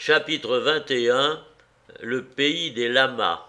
Chapitre 21. Le pays des lamas.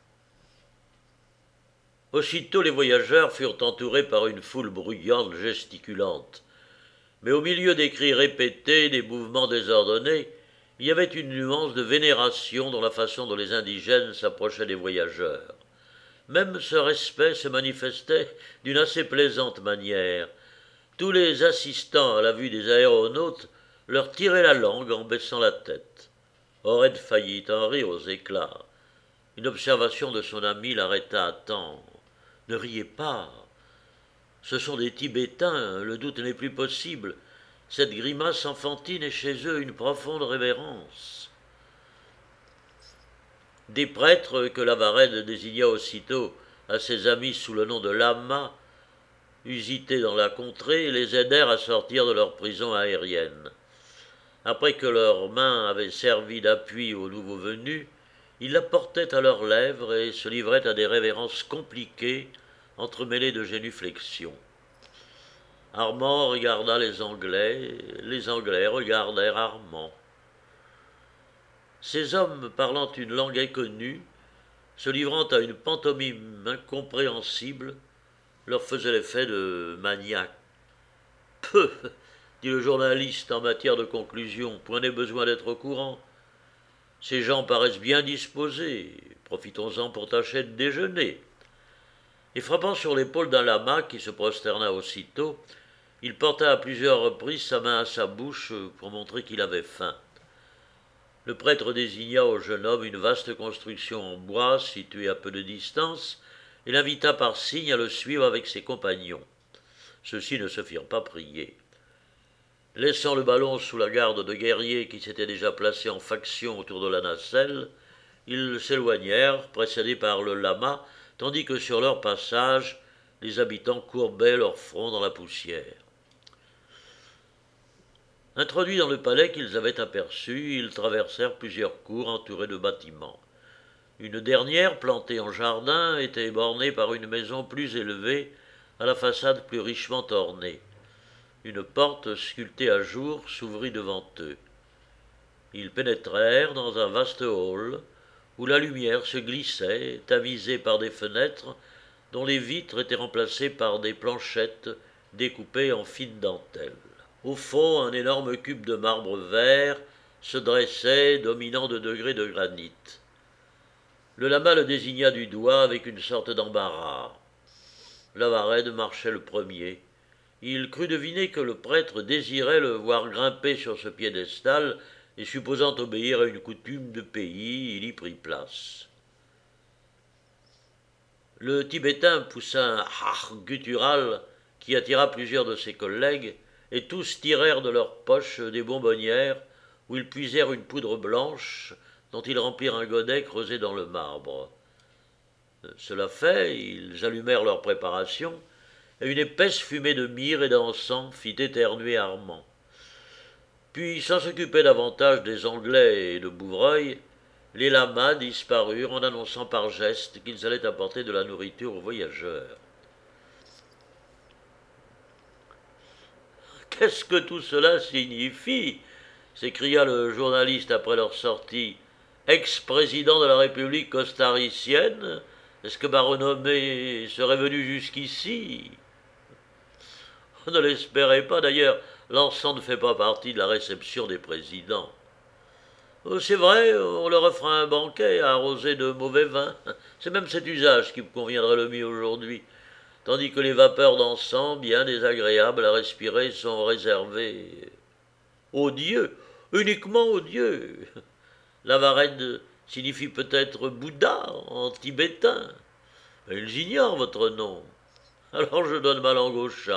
Aussitôt les voyageurs furent entourés par une foule bruyante, gesticulante. Mais au milieu des cris répétés, des mouvements désordonnés, il y avait une nuance de vénération dans la façon dont les indigènes s'approchaient des voyageurs. Même ce respect se manifestait d'une assez plaisante manière. Tous les assistants à la vue des aéronautes leur tiraient la langue en baissant la tête. Ored faillit en rire aux éclats. Une observation de son ami l'arrêta à temps. « Ne riez pas. Ce sont des Tibétains, le doute n'est plus possible. Cette grimace enfantine est chez eux une profonde révérence. » Des prêtres que Lavarède désigna aussitôt à ses amis sous le nom de lamas, usités dans la contrée, les aidèrent à sortir de leur prison aérienne. Après que leurs mains avaient servi d'appui aux nouveaux venus, ils la portaient à leurs lèvres et se livraient à des révérences compliquées, entremêlées de génuflexions. Armand regarda les Anglais regardèrent Armand. Ces hommes parlant une langue inconnue, se livrant à une pantomime incompréhensible, leur faisaient l'effet de maniaques. « Peu !» dit le journaliste en matière de conclusion, point n'est besoin d'être au courant. Ces gens paraissent bien disposés, profitons-en pour tâcher de déjeuner. Et frappant sur l'épaule d'un lama qui se prosterna aussitôt, il porta à plusieurs reprises sa main à sa bouche pour montrer qu'il avait faim. Le prêtre désigna au jeune homme une vaste construction en bois située à peu de distance et l'invita par signe à le suivre avec ses compagnons. Ceux-ci ne se firent pas prier. Laissant le ballon sous la garde de guerriers qui s'étaient déjà placés en faction autour de la nacelle, ils s'éloignèrent, précédés par le lama, tandis que sur leur passage, les habitants courbaient leur front dans la poussière. Introduits dans le palais qu'ils avaient aperçu, ils traversèrent plusieurs cours entourées de bâtiments. Une dernière, plantée en jardin, était bornée par une maison plus élevée, à la façade plus richement ornée. Une porte sculptée à jour s'ouvrit devant eux. Ils pénétrèrent dans un vaste hall où la lumière se glissait, tamisée par des fenêtres dont les vitres étaient remplacées par des planchettes découpées en fines dentelles. Au fond, un énorme cube de marbre vert se dressait, dominant de degrés de granit. Le lama le désigna du doigt avec une sorte d'embarras. Lavarède marchait le premier. Il crut deviner que le prêtre désirait le voir grimper sur ce piédestal, et supposant obéir à une coutume de pays, il y prit place. Le Tibétain poussa un ah guttural qui attira plusieurs de ses collègues, et tous tirèrent de leurs poches des bonbonnières où ils puisèrent une poudre blanche dont ils remplirent un godet creusé dans le marbre. Cela fait, ils allumèrent leur préparation, et une épaisse fumée de myrrhe et d'encens fit éternuer Armand. Puis, sans s'occuper davantage des Anglais et de Bouvreuil, les lamas disparurent en annonçant par geste qu'ils allaient apporter de la nourriture aux voyageurs. « Qu'est-ce que tout cela signifie » s'écria le journaliste après leur sortie. « Ex-président de la République costaricienne, est-ce que ma renommée serait venue jusqu'ici ?» On ne l'espérait pas, d'ailleurs, l'encens ne fait pas partie de la réception des présidents. « C'est vrai, on leur offre un banquet arrosé de mauvais vin. C'est même cet usage qui me conviendrait le mieux aujourd'hui, tandis que les vapeurs d'encens, bien désagréables à respirer, sont réservées aux dieux, uniquement aux dieux. Lavarède signifie peut-être Bouddha en tibétain, mais ils ignorent votre nom. Alors je donne ma langue au chat. »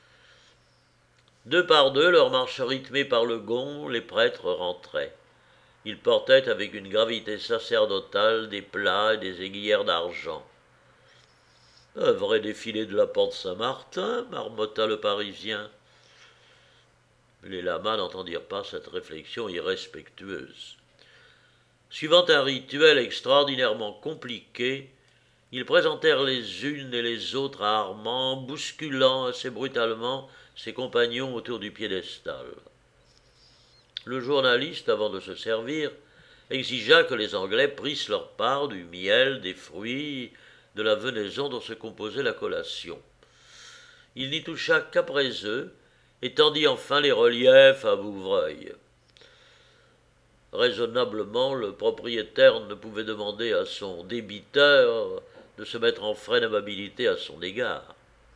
Deux par deux, leur marche rythmée par le gond, les prêtres rentraient. Ils portaient avec une gravité sacerdotale des plats et des aiguillères d'argent. « Un vrai défilé de la porte Saint-Martin, » marmotta le Parisien. Les lamas n'entendirent pas cette réflexion irrespectueuse. Suivant un rituel extraordinairement compliqué, ils présentèrent les unes et les autres à Armand, bousculant assez brutalement ses compagnons autour du piédestal. Le journaliste, avant de se servir, exigea que les Anglais prissent leur part du miel, des fruits, de la venaison dont se composait la collation. Il n'y toucha qu'après eux, et tendit enfin les reliefs à Bouvreuil. Raisonnablement, le propriétaire ne pouvait demander à son débiteur de se mettre en frais d'amabilité à son égard.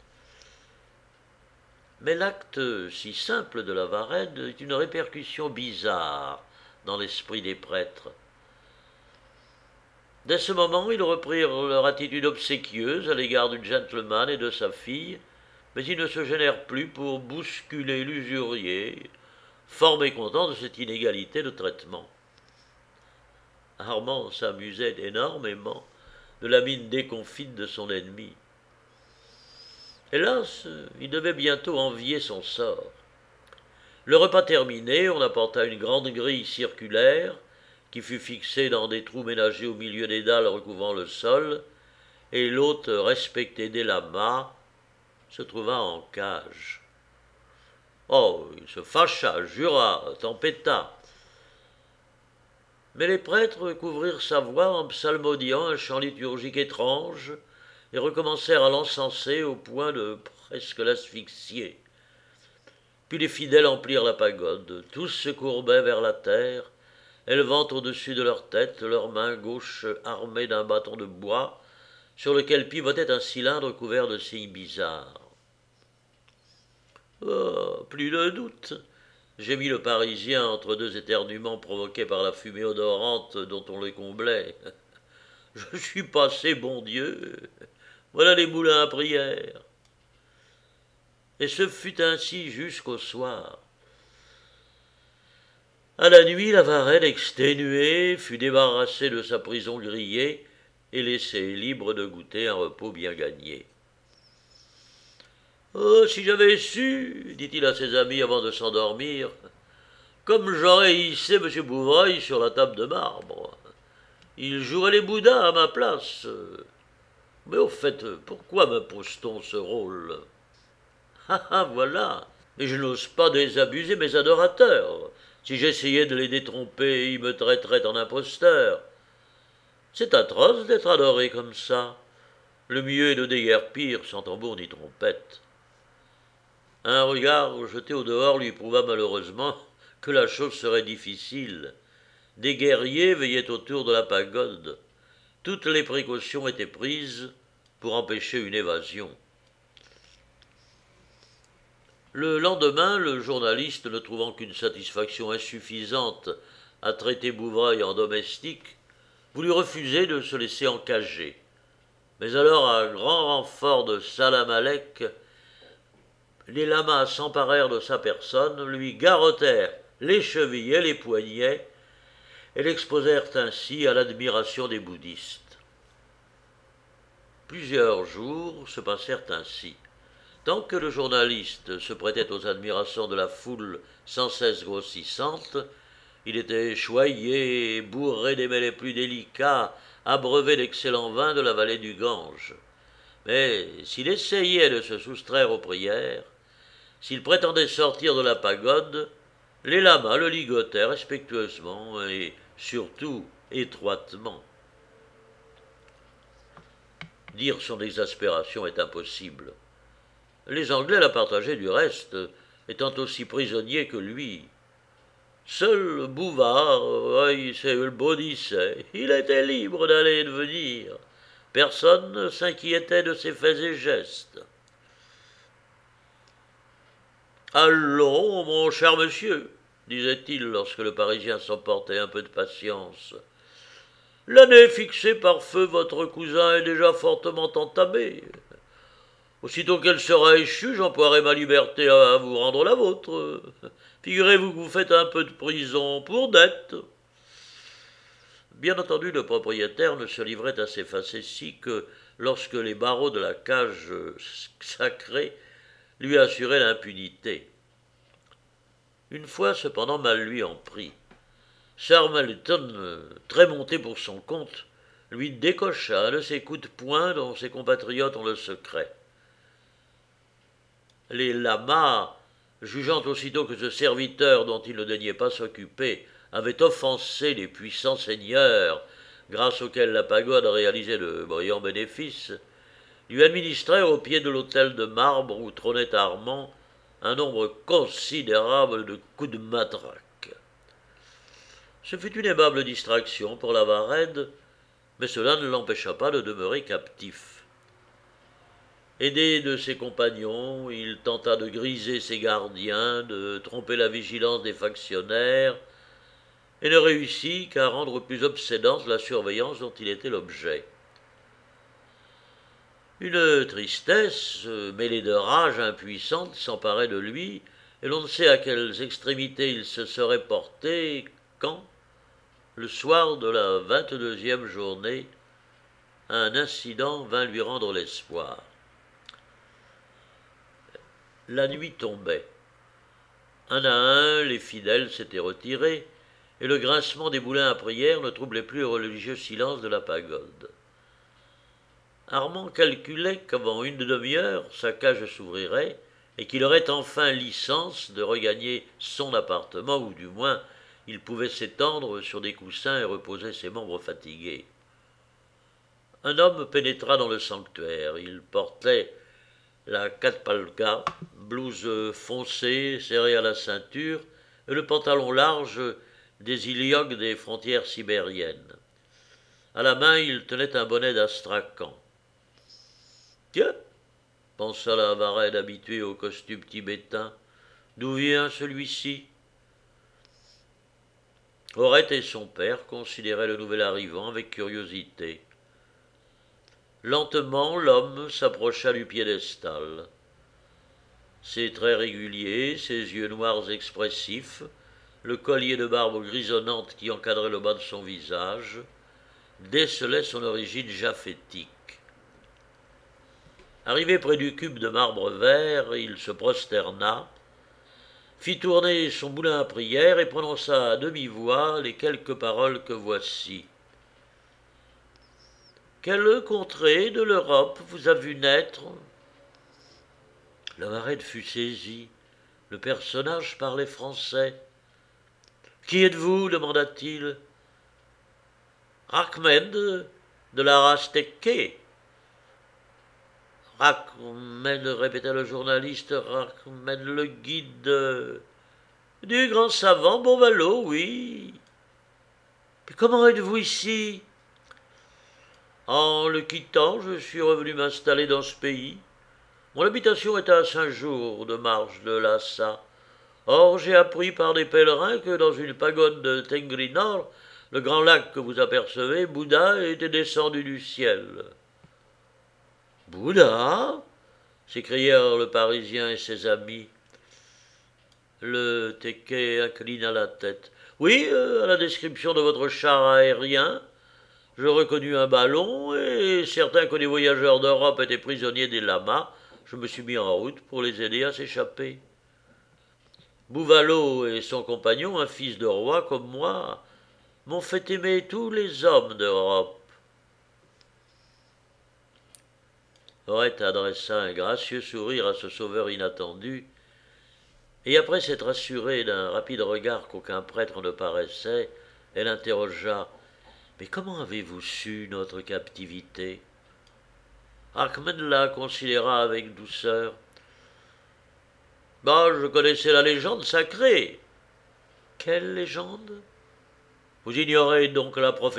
Mais l'acte si simple de la Varenne est une répercussion bizarre dans l'esprit des prêtres. Dès ce moment, ils reprirent leur attitude obséquieuse à l'égard du gentleman et de sa fille, mais ils ne se gênèrent plus pour bousculer l'usurier, fort mécontent de cette inégalité de traitement. Armand s'amusait énormément de la mine déconfite de son ennemi. Hélas, il devait bientôt envier son sort. Le repas terminé, on apporta une grande grille circulaire qui fut fixée dans des trous ménagés au milieu des dalles recouvrant le sol, et l'hôte respecté des lamas se trouva en cage. Oh, il se fâcha, jura, tempêta. Mais les prêtres couvrirent sa voix en psalmodiant un chant liturgique étrange et recommencèrent à l'encenser au point de presque l'asphyxier. Puis les fidèles emplirent la pagode, tous se courbaient vers la terre, élevant au-dessus de leur tête leurs mains gauches armées d'un bâton de bois, sur lequel pivotait un cylindre couvert de signes bizarres. Oh, plus de doute, gémit le Parisien entre deux éternuements provoqués par la fumée odorante dont on le comblait. Je suis passé, bon Dieu. Voilà les moulins à prière. Et ce fut ainsi jusqu'au soir. À la nuit, la Varenne, exténuée, fut débarrassée de sa prison grillée et laissée libre de goûter un repos bien gagné. « Oh, si j'avais su, dit-il à ses amis avant de s'endormir, comme j'aurais hissé M. Bouvreuil sur la table de marbre. Il jouerait les Bouddhas à ma place. Mais au fait, pourquoi m'impose-t-on ce rôle ? Ah ah, voilà. Et je n'ose pas désabuser mes adorateurs. Si j'essayais de les détromper, ils me traiteraient en imposteur. C'est atroce d'être adoré comme ça. Le mieux est de déguerpir sans tambour ni trompette. » Un regard jeté au dehors lui prouva malheureusement que la chose serait difficile. Des guerriers veillaient autour de la pagode. Toutes les précautions étaient prises pour empêcher une évasion. Le lendemain, le journaliste, ne trouvant qu'une satisfaction insuffisante à traiter Bouvreuil en domestique, voulut refuser de se laisser encager. Mais alors, à grand renfort de salam alek, les lamas s'emparèrent de sa personne, lui garrottèrent les chevilles et les poignets, et l'exposèrent ainsi à l'admiration des bouddhistes. Plusieurs jours se passèrent ainsi. Tant que le journaliste se prêtait aux admirations de la foule sans cesse grossissante, il était choyé et bourré des mets les plus délicats, abreuvé d'excellents vins de la vallée du Gange. Mais s'il essayait de se soustraire aux prières, s'il prétendait sortir de la pagode, les lamas le ligotaient respectueusement et surtout étroitement. Dire son exaspération est impossible. Les Anglais la partageaient du reste, étant aussi prisonniers que lui. Seul Bouvard, c'est le maudissait. Il était libre d'aller et de venir. Personne ne s'inquiétait de ses faits et gestes. « Allons, mon cher monsieur, disait-il lorsque le Parisien s'emportait un peu de patience. L'année fixée par feu votre cousin est déjà fortement entamée. Aussitôt qu'elle sera échue, j'emploierai ma liberté à vous rendre la vôtre. Figurez-vous que vous faites un peu de prison pour dette. » Bien entendu, le propriétaire ne se livrait à ses facéties que lorsque les barreaux de la cage sacrée lui assuraient l'impunité. Une fois, cependant, mal lui en prit. Sir Malton, très monté pour son compte, lui décocha un de ces coups de poing dont ses compatriotes ont le secret. Les lamas jugeant aussitôt que ce serviteur dont il ne daignait pas s'occuper avait offensé les puissants seigneurs grâce auxquels la pagode réalisait de brillants bénéfices, lui administrèrent au pied de l'autel de marbre où trônait Armand un nombre considérable de coups de matraque. Ce fut une aimable distraction pour Lavarède, mais cela ne l'empêcha pas de demeurer captif. Aidé de ses compagnons, il tenta de griser ses gardiens, de tromper la vigilance des factionnaires, et ne réussit qu'à rendre plus obsédante la surveillance dont il était l'objet. Une tristesse, mêlée de rage impuissante, s'emparait de lui, et l'on ne sait à quelles extrémités il se serait porté quand, le soir de la 22e journée, un incident vint lui rendre l'espoir. La nuit tombait. Un à un, les fidèles s'étaient retirés, et le grincement des moulins à prière ne troublait plus le religieux silence de la pagode. Armand calculait qu'avant une demi-heure, sa cage s'ouvrirait et qu'il aurait enfin licence de regagner son appartement, ou du moins il pouvait s'étendre sur des coussins et reposer ses membres fatigués. Un homme pénétra dans le sanctuaire. Il portait la katpalka, blouse foncée serrée à la ceinture, et le pantalon large des iliogs des frontières sibériennes. À la main, il tenait un bonnet d'astrakhan. « Tiens, pensa Lavarède habitué au costume tibétain, d'où vient celui-ci » Aurette et son père considéraient le nouvel arrivant avec curiosité. Lentement, l'homme s'approcha du piédestal. Ses traits réguliers, ses yeux noirs expressifs, le collier de barbe grisonnante qui encadrait le bas de son visage, décelaient son origine japhétique. Arrivé près du cube de marbre vert, il se prosterna, fit tourner son moulin à prière et prononça à demi-voix les quelques paroles que voici. « Quelle contrée de l'Europe vous a vu naître » Lavarède fut saisi. Le personnage parlait français. « Qui êtes-vous » demanda-t-il. « Ahmed de la race Tekke. »« Ahmed, répéta le journaliste, Ahmed le guide du grand savant Bonvalot, oui. Mais comment êtes-vous ici ? En le quittant, je suis revenu m'installer dans ce pays. Mon habitation est à 5 jours de marche de Lhasa. Or, j'ai appris par des pèlerins que dans une pagode de Tengri Nord, le grand lac que vous apercevez, Bouddha était descendu du ciel. « Bouddha » s'écrièrent le Parisien et ses amis. Le Tekke inclina la tête. « Oui, à la description de votre char aérien, je reconnus un ballon, et certain que les voyageurs d'Europe étaient prisonniers des lamas, je me suis mis en route pour les aider à s'échapper. Bouvalo et son compagnon, un fils de roi comme moi, m'ont fait aimer tous les hommes d'Europe. » Aurette adressa un gracieux sourire à ce sauveur inattendu, et après s'être assurée d'un rapide regard qu'aucun prêtre ne paraissait, elle interrogea « Mais comment avez-vous su notre captivité » Ahmed la considéra avec douceur. « Je connaissais la légende sacrée. »« Quelle légende ? Vous ignorez donc la prophétie ? » ?»«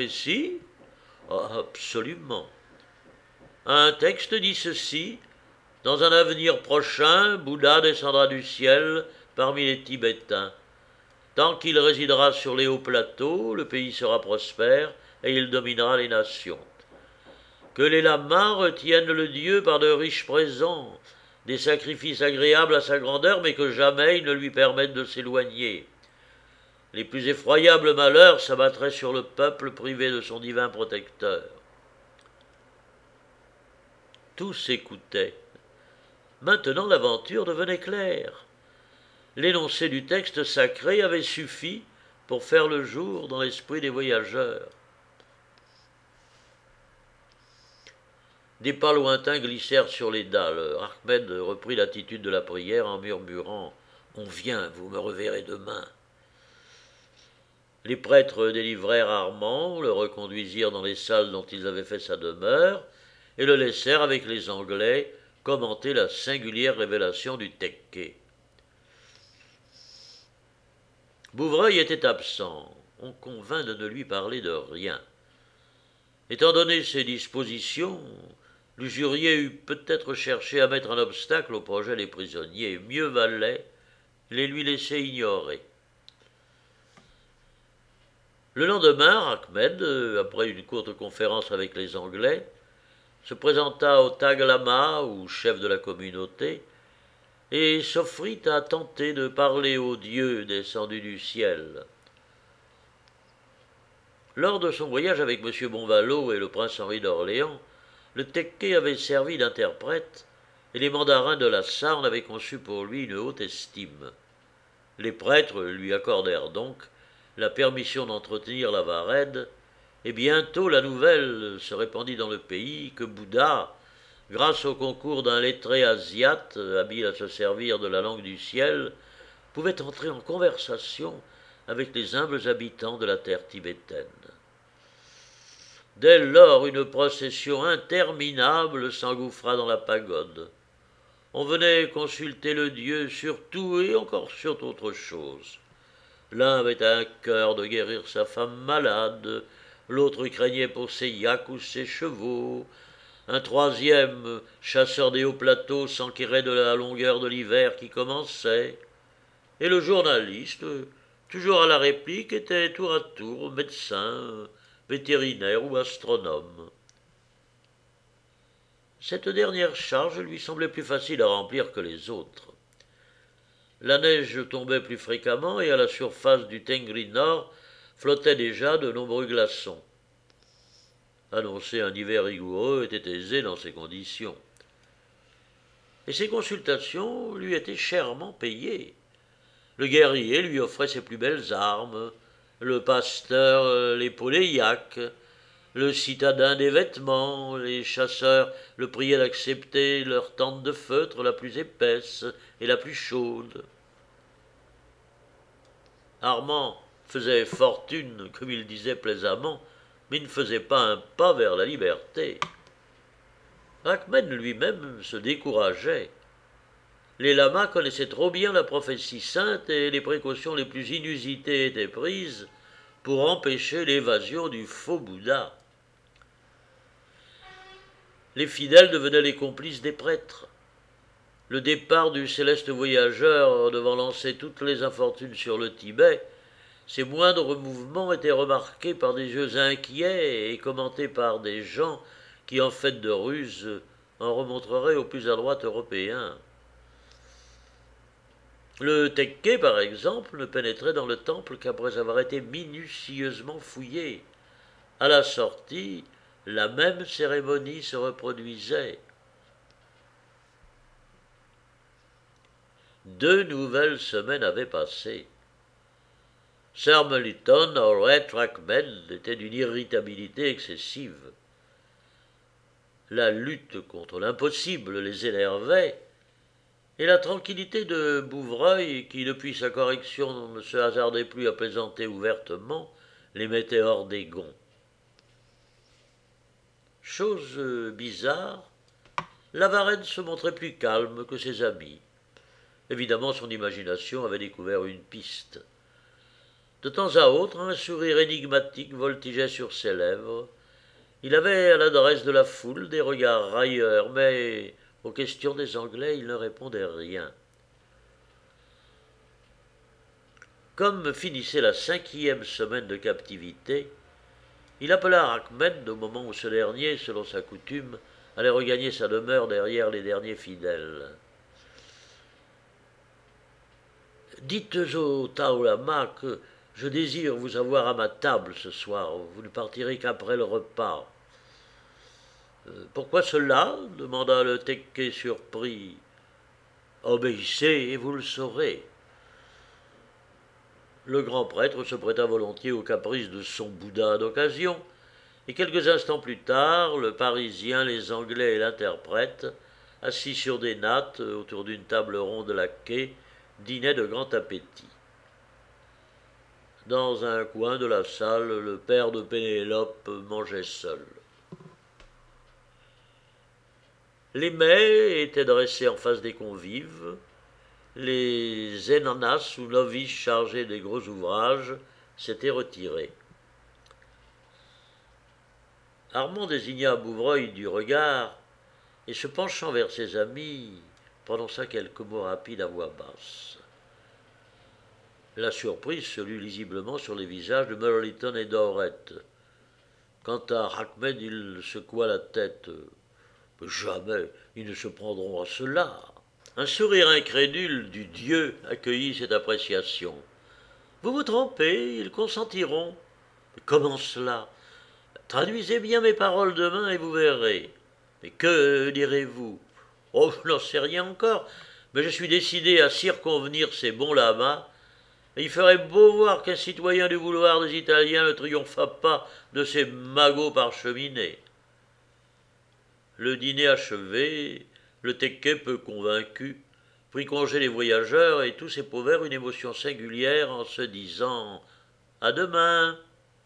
Absolument. Un texte dit ceci. Dans un avenir prochain, Bouddha descendra du ciel parmi les Tibétains. Tant qu'il résidera sur les hauts plateaux, le pays sera prospère et il dominera les nations. Que les lamas retiennent le Dieu par de riches présents, des sacrifices agréables à sa grandeur, mais que jamais ils ne lui permettent de s'éloigner. Les plus effroyables malheurs s'abattraient sur le peuple privé de son divin protecteur. Tous écoutaient. Maintenant l'aventure devenait claire. L'énoncé du texte sacré avait suffi pour faire le jour dans l'esprit des voyageurs. Des pas lointains glissèrent sur les dalles. Ahmed reprit l'attitude de la prière en murmurant On vient, vous me reverrez demain. Les prêtres délivrèrent Armand, le reconduisirent dans les salles dont ils avaient fait sa demeure, et le laissèrent avec les Anglais commenter la singulière révélation du Tekke. Bouvreuil était absent. On convint de ne lui parler de rien. Étant donné ses dispositions, l'usurier eût peut-être cherché à mettre un obstacle au projet des prisonniers. Mieux valait les lui laisser ignorer. Le lendemain, Ahmed, après une courte conférence avec les Anglais, se présenta au Tag Lama, ou chef de la communauté, et s'offrit à tenter de parler aux dieux descendus du ciel. Lors de son voyage avec M. Bonvalot et le prince Henri d'Orléans, le Tekke avait servi d'interprète, et les mandarins de la Sarne avaient conçu pour lui une haute estime. Les prêtres lui accordèrent donc la permission d'entretenir la Varède, et bientôt la nouvelle se répandit dans le pays que Bouddha, grâce au concours d'un lettré asiate, habile à se servir de la langue du ciel, pouvait entrer en conversation avec les humbles habitants de la terre tibétaine. Dès lors, une procession interminable s'engouffra dans la pagode. On venait consulter le dieu sur tout et encore sur autre chose. L'un avait un cœur de guérir sa femme malade, l'autre craignait pour ses yaks ou ses chevaux, un troisième, chasseur des hauts plateaux, s'enquirait de la longueur de l'hiver qui commençait, et le journaliste, toujours à la réplique, était tour à tour médecin, vétérinaire ou astronome. Cette dernière charge lui semblait plus facile à remplir que les autres. La neige tombait plus fréquemment et à la surface du Tengri Nord flottaient déjà de nombreux glaçons. Annoncer un hiver rigoureux était aisé dans ces conditions. Et ces consultations lui étaient chèrement payées. Le guerrier lui offrait ses plus belles armes, le pasteur l'épaulait yak, le citadin des vêtements, les chasseurs le priaient d'accepter leur tente de feutre la plus épaisse et la plus chaude. Armand faisait fortune, comme il disait plaisamment, mais ne faisait pas un pas vers la liberté. Ahmed lui-même se décourageait. Les lamas connaissaient trop bien la prophétie sainte et les précautions les plus inusitées étaient prises pour empêcher l'évasion du faux Bouddha. Les fidèles devenaient les complices des prêtres. Le départ du céleste voyageur devant lancer toutes les infortunes sur le Tibet, ses moindres mouvements étaient remarqués par des yeux inquiets et commentés par des gens qui, en fait de ruse, en remontreraient aux plus adroits Européens. Le Tekke, par exemple, ne pénétrait dans le temple qu'après avoir été minutieusement fouillé. À la sortie, la même cérémonie se reproduisait. 2 nouvelles semaines avaient passé. Sir Meliton aurait Ahmed était d'une irritabilité excessive. La lutte contre l'impossible les énervait, et la tranquillité de Bouvreuil, qui depuis sa correction ne se hasardait plus à plaisanter ouvertement, les mettait hors des gonds. Chose bizarre, la Varenne se montrait plus calme que ses amis. Évidemment, son imagination avait découvert une piste. De temps à autre, un sourire énigmatique voltigeait sur ses lèvres. Il avait à l'adresse de la foule des regards railleurs, mais aux questions des Anglais, il ne répondait rien. Comme finissait la 5e semaine de captivité, il appela Ahmed au moment où ce dernier, selon sa coutume, allait regagner sa demeure derrière les derniers fidèles. « Dites au Taolama que je désire vous avoir à ma table ce soir. Vous ne partirez qu'après le repas. »« Pourquoi cela ?» demanda le Tekke surpris. « Obéissez et vous le saurez. » Le grand prêtre se prêta volontiers aux caprices de son Bouddha d'occasion, et quelques instants plus tard, le Parisien, les Anglais et l'interprète, assis sur des nattes autour d'une table ronde laquée, dînait de grand appétit. Dans un coin de la salle, le père de Pénélope mangeait seul. Les mets étaient dressés en face des convives. Les énanas ou novices chargés des gros ouvrages s'étaient retirés. Armand désigna Bouvreuil du regard et, se penchant vers ses amis, prononça quelques mots rapides à voix basse. La surprise se lut lisiblement sur les visages de Merliton et d'Aurette. Quant à Ahmed, il secoua la tête. Jamais ils ne se prendront à cela. Un sourire incrédule du dieu accueillit cette appréciation. Vous vous trompez, ils consentiront. Mais comment cela? Traduisez bien mes paroles demain et vous verrez. Mais que direz-vous? Oh, je n'en sais rien encore, mais je suis décidé à circonvenir ces bons lamas. Et il ferait beau voir qu'un citoyen du vouloir des Italiens ne triompha pas de ces magots parcheminés. Le dîner achevé, le Tecquet, peu convaincu, prit congé des voyageurs et tous éprouvèrent une émotion singulière en se disant « À demain !»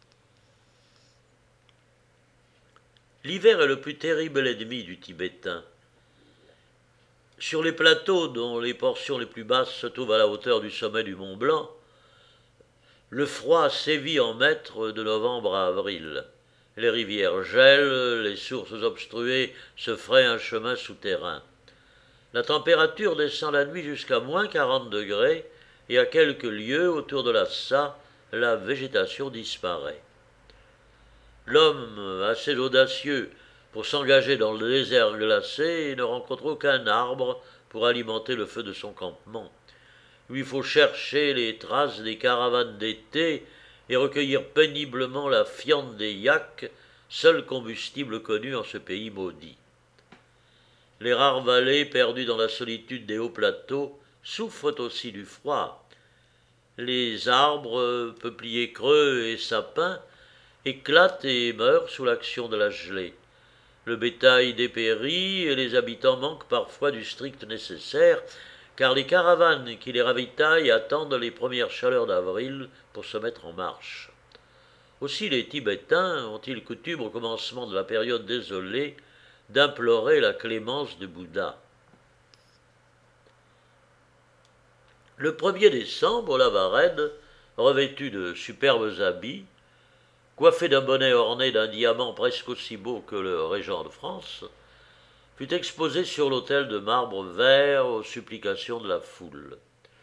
L'hiver est le plus terrible ennemi du Tibétain. Sur les plateaux dont les portions les plus basses se trouvent à la hauteur du sommet du Mont Blanc, le froid sévit en maître de novembre à avril. Les rivières gèlent, les sources obstruées se frayent un chemin souterrain. La température descend la nuit jusqu'à moins 40 degrés et à quelques lieues autour de Lhasa, la végétation disparaît. L'homme, assez audacieux pour s'engager dans le désert glacé, ne rencontre aucun arbre pour alimenter le feu de son campement. Il lui faut chercher les traces des caravanes d'été et recueillir péniblement la fiente des yaks, seul combustible connu en ce pays maudit. Les rares vallées perdues dans la solitude des hauts plateaux souffrent aussi du froid. Les arbres, peupliers creux et sapins, éclatent et meurent sous l'action de la gelée. Le bétail dépérit et les habitants manquent parfois du strict nécessaire, car les caravanes qui les ravitaillent attendent les premières chaleurs d'avril pour se mettre en marche. Aussi les Tibétains ont-ils coutume au commencement de la période désolée d'implorer la clémence de Bouddha. Le 1er décembre, Lavarède, revêtu de superbes habits, coiffé d'un bonnet orné d'un diamant presque aussi beau que le régent de France, fut exposé sur l'autel de marbre vert aux supplications de la foule.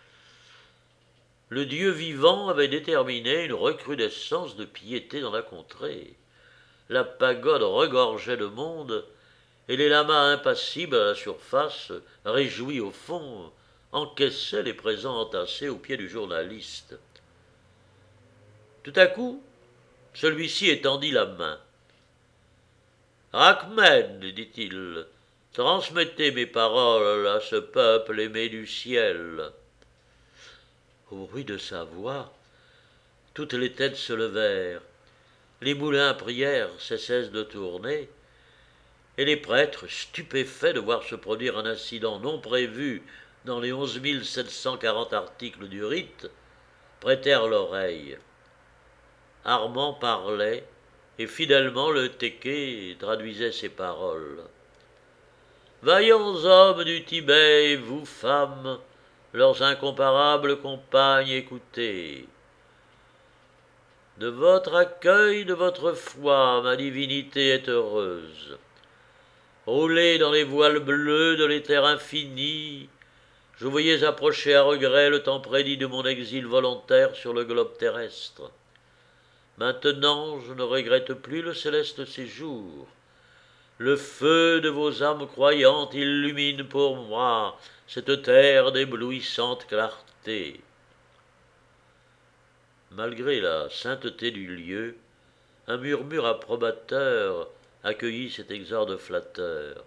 Le Dieu vivant avait déterminé une recrudescence de piété dans la contrée. La pagode regorgeait de monde, et les lamas impassibles à la surface, réjouis au fond, encaissaient les présents entassés aux pieds du journaliste. Tout à coup, celui-ci étendit la main. « Ahmed, dit-il, transmettez mes paroles à ce peuple aimé du ciel. » Au bruit de sa voix, toutes les têtes se levèrent, les moulins à prière cessèrent de tourner, et les prêtres, stupéfaits de voir se produire un incident non prévu dans les 11 740 articles du rite, prêtèrent l'oreille. Armand parlait, et fidèlement le Tecquet traduisait ses paroles. « Vaillants hommes du Tibet, et vous, femmes, leurs incomparables compagnes, écoutez. De votre accueil, de votre foi, ma divinité est heureuse. Roulé dans les voiles bleus de l'éther infini, je voyais approcher à regret le temps prédit de mon exil volontaire sur le globe terrestre. Maintenant, je ne regrette plus le céleste séjour. Le feu de vos âmes croyantes illumine pour moi cette terre d'éblouissante clarté. » Malgré la sainteté du lieu, un murmure approbateur accueillit cet exorde flatteur.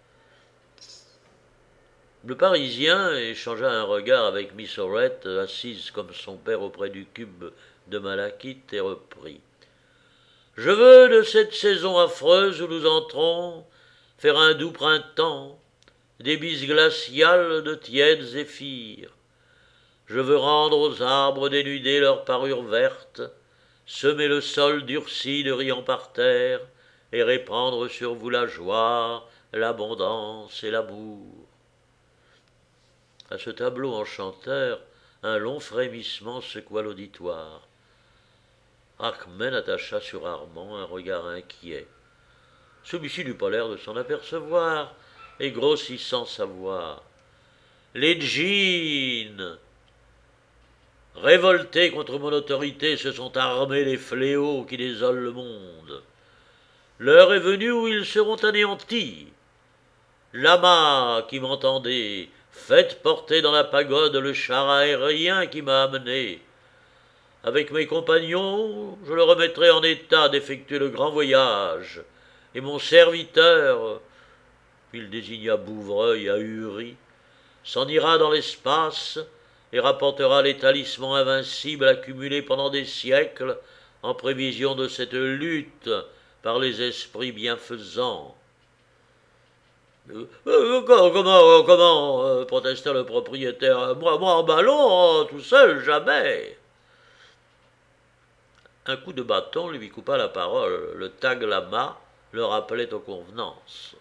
Le Parisien échangea un regard avec Miss Aurette, assise comme son père auprès du cube de malachite, et reprit. « Je veux de cette saison affreuse où nous entrons faire un doux printemps, des bises glaciales de tièdes zéphyrs. Je veux rendre aux arbres dénudés leur parure verte, semer le sol durci de riant par terre, et répandre sur vous la joie, l'abondance et l'amour. À ce tableau enchanteur, un long frémissement secoua l'auditoire. Ahmed attacha sur Armand un regard inquiet. Celui-ci n'eut pas l'air de s'en apercevoir, et grossissant sa voix. Les djinns, révoltés contre mon autorité, se sont armés des fléaux qui désolent le monde. L'heure est venue où ils seront anéantis. Lama, qui m'entendez, faites porter dans la pagode le char aérien qui m'a amené. Avec mes compagnons, je le remettrai en état d'effectuer le grand voyage, et mon serviteur, il désigna Bouvreuil ahuri, s'en ira dans l'espace et rapportera les talismans invincibles accumulés pendant des siècles en prévision de cette lutte par les esprits bienfaisants. Comment protesta le propriétaire. Moi en ballon, tout seul, jamais. Un coup de bâton lui coupa la parole. Le Tag Lama le rappelait aux convenances.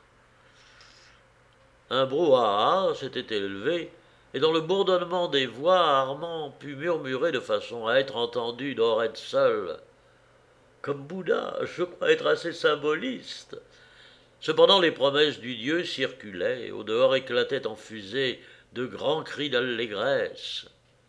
Un brouhaha s'était élevé, et dans le bourdonnement des voix, Armand put murmurer de façon à être entendu d'oreille seule. Comme Bouddha, je crois être assez symboliste. Cependant les promesses du dieu circulaient, et au dehors éclataient en fusée de grands cris d'allégresse.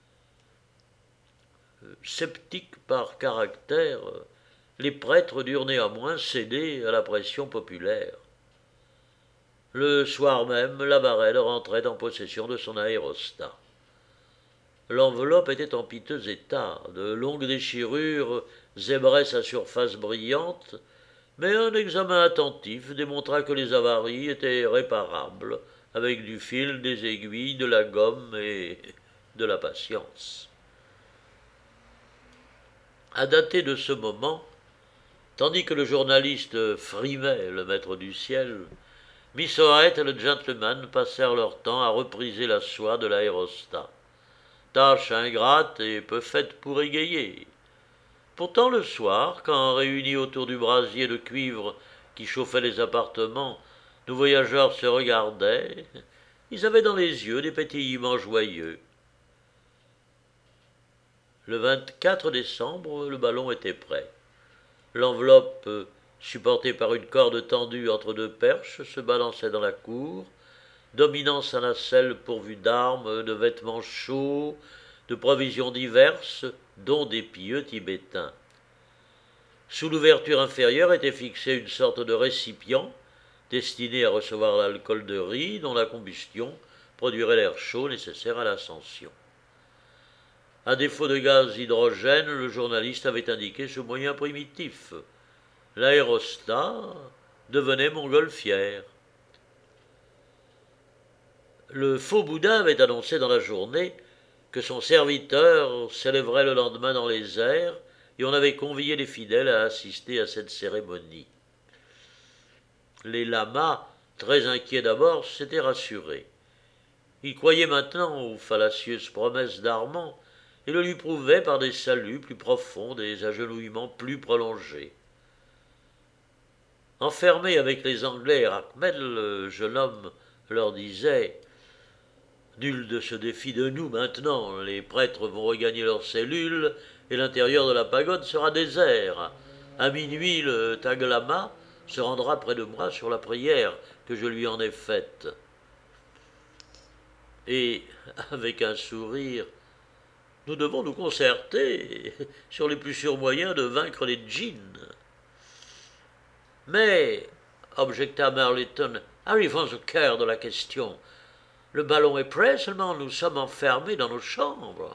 Sceptiques par caractère, les prêtres durent néanmoins céder à la pression populaire. Le soir même, Labarède rentrait en possession de son aérostat. L'enveloppe était en piteux état, de longues déchirures zébraient sa surface brillante, mais un examen attentif démontra que les avaries étaient réparables, avec du fil, des aiguilles, de la gomme et de la patience. À dater de ce moment, tandis que le journaliste frimait le maître du ciel, Miss O'Hare et le gentleman passèrent leur temps à repriser la soie de l'aérostat. Tâche ingrate et peu faite pour égayer. Pourtant le soir, quand réunis autour du brasier de cuivre qui chauffait les appartements, nos voyageurs se regardaient, ils avaient dans les yeux des pétillements joyeux. Le 24 décembre, le ballon était prêt. L'enveloppe, supportée par une corde tendue entre deux perches, se balançait dans la cour, dominant sa nacelle pourvue d'armes, de vêtements chauds, de provisions diverses, dont des pieux tibétains. Sous l'ouverture inférieure était fixé une sorte de récipient destiné à recevoir l'alcool de riz dont la combustion produirait l'air chaud nécessaire à l'ascension. À défaut de gaz hydrogène, le journaliste avait indiqué ce moyen primitif. L'aérostat devenait montgolfière. Le faux Bouddha avait annoncé dans la journée que son serviteur s'élèverait le lendemain dans les airs, et on avait convié les fidèles à assister à cette cérémonie. Les lamas, très inquiets d'abord, s'étaient rassurés. Ils croyaient maintenant aux fallacieuses promesses d'Armand, et le lui prouvaient par des saluts plus profonds, des agenouillements plus prolongés. Enfermé avec les Anglais et Ahmed, le jeune homme leur disait « Nul ne se défie de nous maintenant, les prêtres vont regagner leurs cellules et l'intérieur de la pagode sera désert. À minuit, le Tag Lama se rendra près de moi sur la prière que je lui en ai faite. » Et, avec un sourire, « Nous devons nous concerter sur les plus sûrs moyens de vaincre les djinns. » Mais, objecta Marleyton, arrivons au cœur de la question. Le ballon est prêt, seulement nous sommes enfermés dans nos chambres.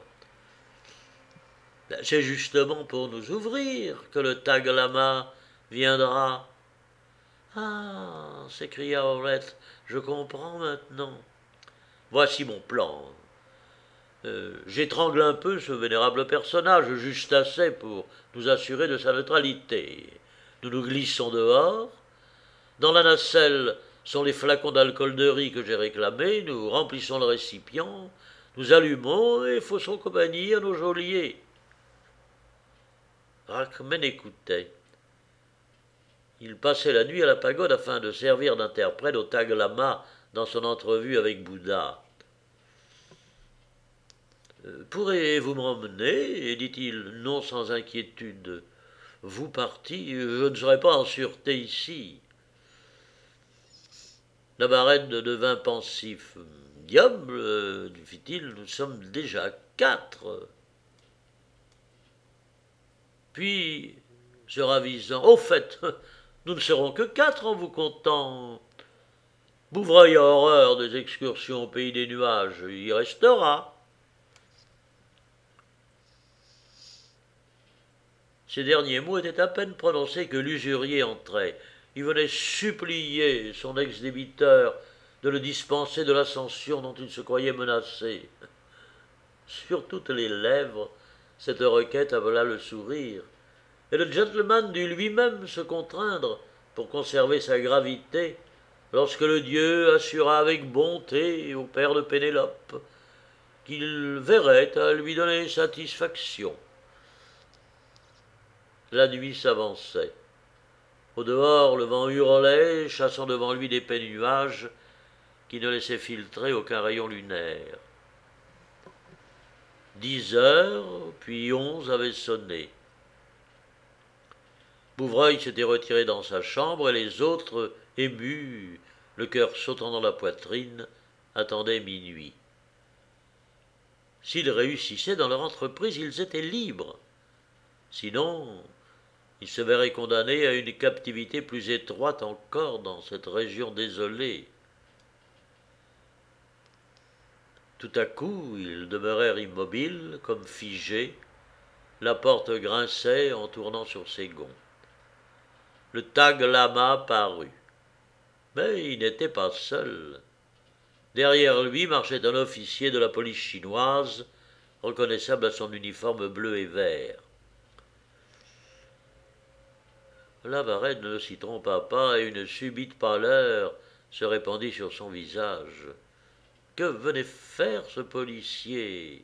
C'est justement pour nous ouvrir que le Tag Lama viendra. Ah, s'écria Orette, je comprends maintenant. Voici mon plan. J'étrangle un peu ce vénérable personnage, juste assez pour nous assurer de sa neutralité. Nous nous glissons dehors. Dans la nacelle sont les flacons d'alcool de riz que j'ai réclamés. Nous remplissons le récipient. Nous allumons et faussons compagnie à nos geôliers. Rahkmen écoutait. Il passait la nuit à la pagode afin de servir d'interprète au Tag Lama dans son entrevue avec Bouddha. Pourrez-vous m'emmener dit-il, non sans inquiétude. Vous parti, je ne serai pas en sûreté ici. Navarède devint pensif. Diable, fit-il, nous sommes déjà 4. Puis, se ravisant, au fait, nous ne serons que 4 en vous comptant. Bouvreuil a horreur des excursions au pays des nuages, il y restera. Ces derniers mots étaient à peine prononcés que l'usurier entrait. Il venait supplier son ex-débiteur de le dispenser de l'ascension dont il se croyait menacé. Sur toutes les lèvres, cette requête avela le sourire, et le gentleman dut lui-même se contraindre pour conserver sa gravité, lorsque le dieu assura avec bonté au père de Pénélope qu'il verrait à lui donner satisfaction. La nuit s'avançait. Au dehors, le vent hurlait, chassant devant lui d'épais nuages qui ne laissaient filtrer aucun rayon lunaire. 10 heures, puis 11 avaient sonné. Bouvreuil s'était retiré dans sa chambre et les autres, émus, le cœur sautant dans la poitrine, attendaient minuit. S'ils réussissaient dans leur entreprise, ils étaient libres. Sinon, ils se verraient condamnés à une captivité plus étroite encore dans cette région désolée. Tout à coup, ils demeurèrent immobiles, comme figés. La porte grinçait en tournant sur ses gonds. Le Tag Lama parut. Mais il n'était pas seul. Derrière lui marchait un officier de la police chinoise, reconnaissable à son uniforme bleu et vert. Navarède ne s'y trompa pas et une subite pâleur se répandit sur son visage. Que venait faire ce policier?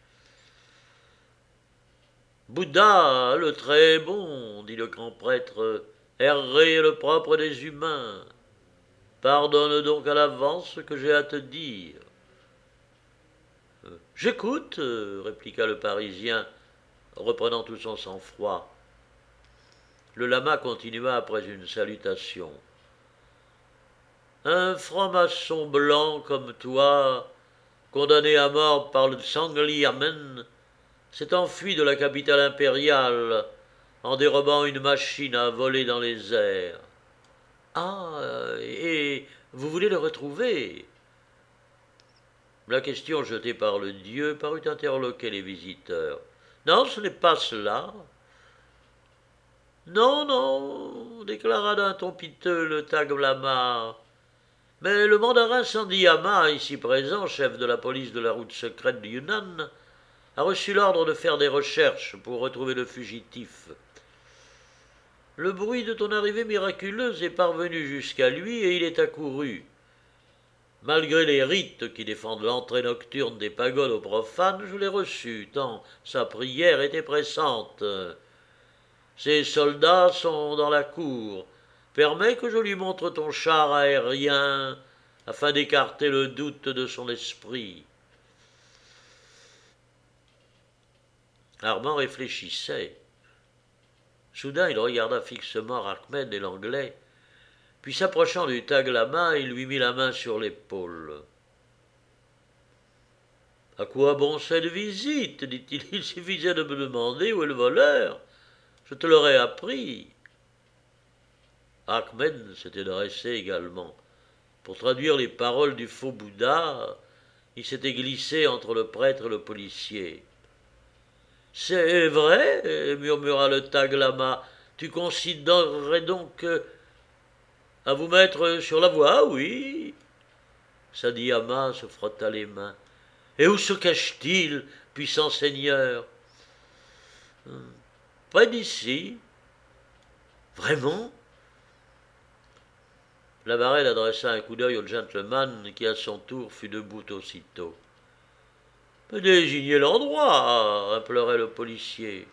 Bouddha, le très bon, dit le grand prêtre, Herré est le propre des humains. Pardonne donc à l'avance ce que j'ai à te dire. J'écoute, répliqua le Parisien, reprenant tout son sang-froid. Le lama continua après une salutation. Un franc-maçon blanc comme toi, condamné à mort par le Sangli Amen, s'est enfui de la capitale impériale en dérobant une machine à voler dans les airs. Ah, et vous voulez le retrouver? La question jetée par le dieu parut interloquer les visiteurs. Non, ce n'est pas cela. Non, non, déclara d'un ton piteux le Tag Lama. Mais le mandarin Sandiyama, ici présent, chef de la police de la route secrète du Yunnan, a reçu l'ordre de faire des recherches pour retrouver le fugitif. Le bruit de ton arrivée miraculeuse est parvenu jusqu'à lui et il est accouru. Malgré les rites qui défendent l'entrée nocturne des pagodes aux profanes, je l'ai reçu, tant sa prière était pressante. Ses soldats sont dans la cour. Permets que je lui montre ton char aérien, afin d'écarter le doute de son esprit. Armand réfléchissait. Soudain, il regarda fixement Rahkmen et l'Anglais, puis s'approchant du Tag Lama, il lui mit la main sur l'épaule. « À quoi bon cette visite » dit-il. « Il suffisait de me demander où est le voleur. Je te l'aurais appris. » Rahkmen s'était dressé également. Pour traduire les paroles du faux Bouddha, il s'était glissé entre le prêtre et le policier. « C'est vrai, murmura le Tag Lama. Tu considérerais donc à vous mettre sur la voie, oui. Sadiyama se frotta les mains. Et où se cache-t-il, puissant Seigneur? Près d'ici. Vraiment? Lavarelle adressa un coup d'œil au gentleman qui, à son tour, fut debout aussitôt. Désignez l'endroit, implorait le policier.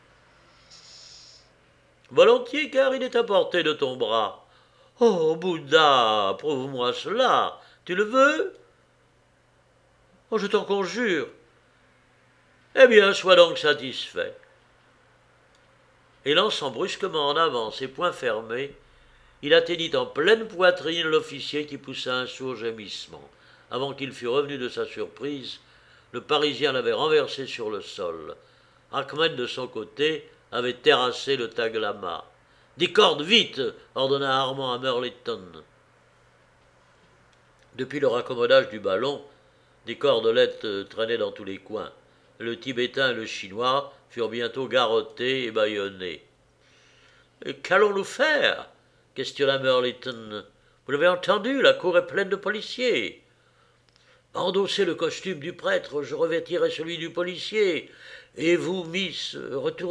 Volontiers, car il est à portée de ton bras. Oh, Bouddha, prouve-moi cela. Tu le veux? Oh, je t'en conjure. Eh bien, sois donc satisfait. Et lançant brusquement en avant ses poings fermés, il atteignit en pleine poitrine l'officier qui poussa un sourd gémissement. Avant qu'il fût revenu de sa surprise, le Parisien l'avait renversé sur le sol. Ahmed, de son côté, avait terrassé le Tag Lama. « Des cordes, vite !» ordonna Armand à Merliton. Depuis le raccommodage du ballon, des cordelettes traînaient dans tous les coins. Le Tibétain et le Chinois furent bientôt garrottés et bâillonnés. « Qu'allons-nous faire ?» questionna Merliton. « Vous l'avez entendu, la cour est pleine de policiers. » « Endossez le costume du prêtre, je revêtirai celui du policier. Et vous, Miss, retournez-vous. »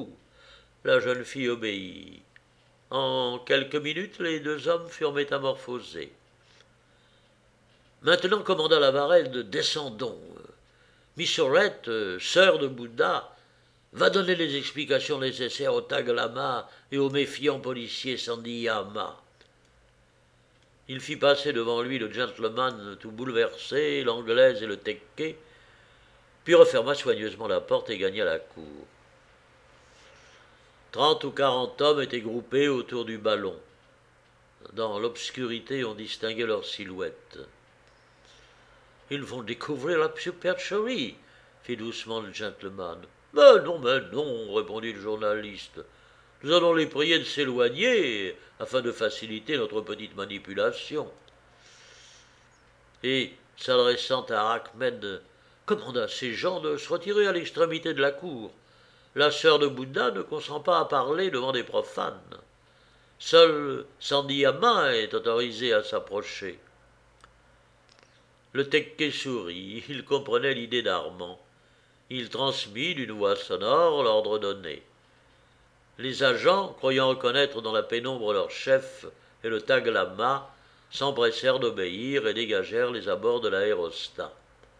La jeune fille obéit. En quelques minutes, les deux hommes furent métamorphosés. Maintenant, commanda Lavarède, descendons. Miss Orette, sœur de Bouddha, va donner les explications nécessaires au Tag Lama et au méfiant policier Sandiyama. Il fit passer devant lui le gentleman tout bouleversé, l'anglaise et le tekke, puis referma soigneusement la porte et gagna la cour. 30 ou 40 hommes étaient groupés autour du ballon. Dans l'obscurité, on distinguait leurs silhouettes. « Ils vont découvrir la supercherie, » fit doucement le gentleman. « Mais non, répondit le journaliste. Nous allons les prier de s'éloigner afin de faciliter notre petite manipulation. » Et, s'adressant à Ahmed, commanda à ces gens de se retirer à l'extrémité de la cour. La sœur de Bouddha ne consent pas à parler devant des profanes. Seul Sandiyama est autorisé à s'approcher. Le tekke sourit, il comprenait l'idée d'Armand. Il transmit d'une voix sonore l'ordre donné. Les agents, croyant reconnaître dans la pénombre leur chef et le Tag Lama, s'empressèrent d'obéir et dégagèrent les abords de l'aérostat.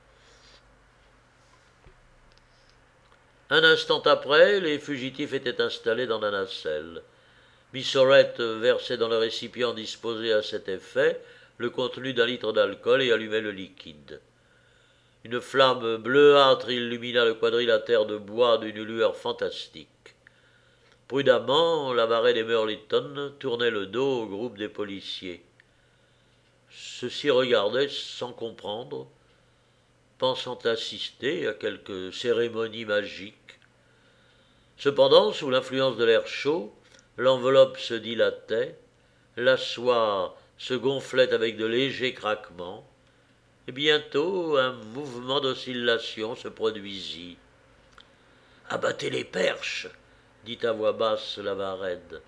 Un instant après, les fugitifs étaient installés dans la nacelle. Miss Orette versait dans le récipient disposé à cet effet le contenu d'un litre d'alcool et allumait le liquide. Une flamme bleuâtre illumina le quadrilatère de bois d'une lueur fantastique. Prudemment, Lavarède et Merliton tournaient le dos au groupe des policiers. Ceux-ci regardaient sans comprendre, pensant assister à quelque cérémonie magique. Cependant, sous l'influence de l'air chaud, l'enveloppe se dilatait, la soie se gonflait avec de légers craquements, et bientôt un mouvement d'oscillation se produisit. « Abattez les perches !» dit à voix basse Lavarède.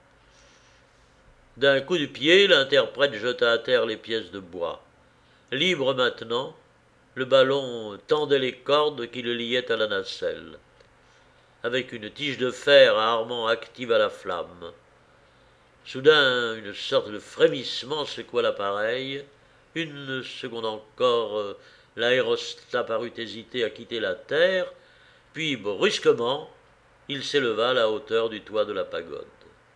D'un coup de pied, l'interprète jeta à terre les pièces de bois. Libre maintenant, le ballon tendait les cordes qui le liaient à la nacelle. Avec une tige de fer, Armand activa la flamme. Soudain, une sorte de frémissement secoua l'appareil. Une seconde encore, l'aérostat parut hésiter à quitter la terre, puis brusquement, il s'éleva à la hauteur du toit de la pagode.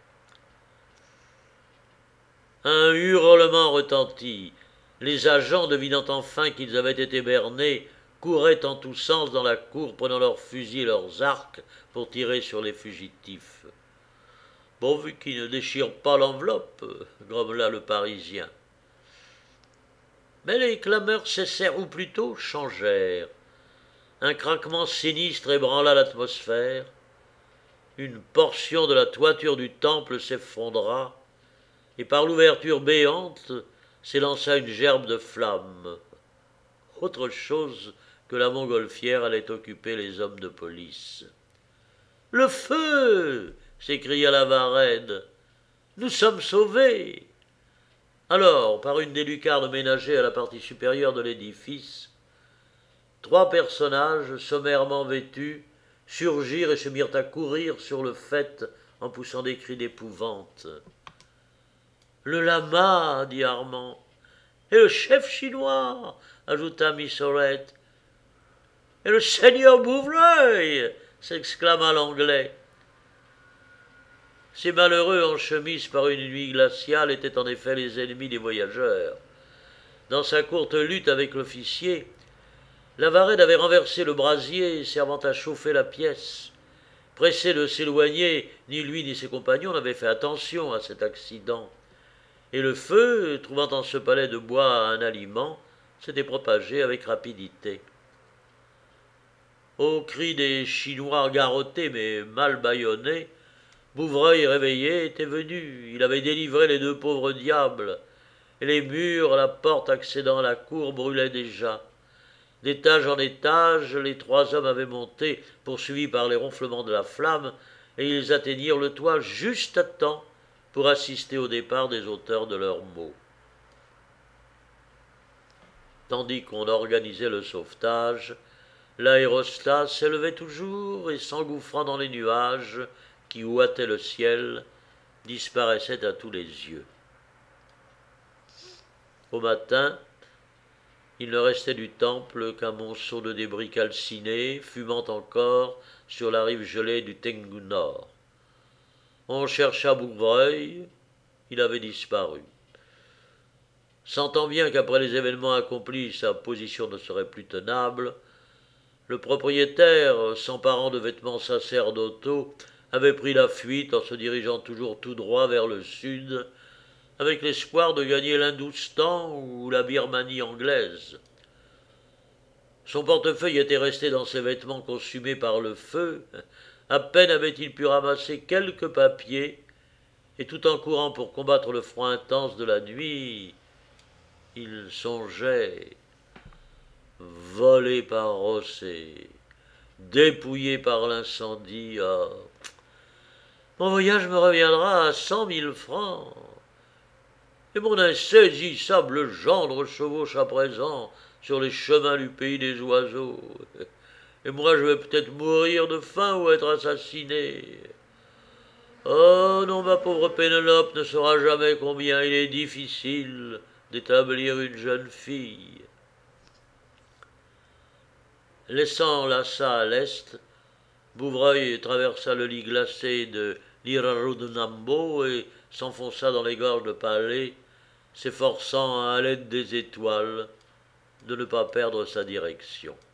Un hurlement retentit. Les agents, devinant enfin qu'ils avaient été bernés, couraient en tous sens dans la cour, prenant leurs fusils et leurs arcs pour tirer sur les fugitifs. « Pourvu qu'ils ne déchirent pas l'enveloppe » grommela le Parisien. Mais les clameurs cessèrent, ou plutôt changèrent. Un craquement sinistre ébranla l'atmosphère. Une portion de la toiture du temple s'effondra, et par l'ouverture béante s'élança une gerbe de flammes. Autre chose que la montgolfière allait occuper les hommes de police. « Le feu !» s'écria Lavarède. « Nous sommes sauvés !» Alors, par une des lucarnes ménagées à la partie supérieure de l'édifice, 3 personnages sommairement vêtus surgirent et se mirent à courir sur le faîte en poussant des cris d'épouvante. « Le lama !» dit Armand. « Et le chef chinois !» ajouta Miss Orette. Et le seigneur Bouvreuil s'exclama l'Anglais. Ces malheureux en chemise par une nuit glaciale étaient en effet les ennemis des voyageurs. Dans sa courte lutte avec l'officier, Lavarède avait renversé le brasier servant à chauffer la pièce. Pressé de s'éloigner, ni lui ni ses compagnons n'avaient fait attention à cet accident. Et le feu, trouvant en ce palais de bois un aliment, s'était propagé avec rapidité. Au cri des Chinois garrottés mais mal bâillonnés, Bouvreuil réveillé était venu. Il avait délivré les deux pauvres diables, et les murs, la porte accédant à la cour brûlaient déjà. D'étage en étage, les trois hommes avaient monté, poursuivis par les ronflements de la flamme, et ils atteignirent le toit juste à temps pour assister au départ des auteurs de leurs maux. Tandis qu'on organisait le sauvetage, l'aérostat s'élevait toujours et, s'engouffrant dans les nuages qui ouataient le ciel, disparaissait à tous les yeux. Au matin, il ne restait du temple qu'un monceau de débris calcinés, fumant encore sur la rive gelée du Tengu Nord. On chercha Bouvreuil, il avait disparu. Sentant bien qu'après les événements accomplis, sa position ne serait plus tenable, le propriétaire, s'emparant de vêtements sacerdotaux, avait pris la fuite en se dirigeant toujours tout droit vers le sud, avec l'espoir de gagner l'Hindoustan ou la Birmanie anglaise. Son portefeuille était resté dans ses vêtements consumés par le feu. À peine avait-il pu ramasser quelques papiers, et tout en courant pour combattre le froid intense de la nuit, il songeait, volé par Rossé, dépouillé par l'incendie, mon voyage me reviendra à 100 000 francs. Et mon insaisissable gendre chevauche à présent sur les chemins du pays des oiseaux. Et moi je vais peut-être mourir de faim ou être assassiné. Oh non, ma pauvre Pénélope ne saura jamais combien il est difficile d'établir une jeune fille. Laissant Lhasa à l'est, Bouvreuil traversa le lit glacé de l'Irarudnambo et s'enfonça dans les gorges de Palais, s'efforçant à l'aide des étoiles de ne pas perdre sa direction.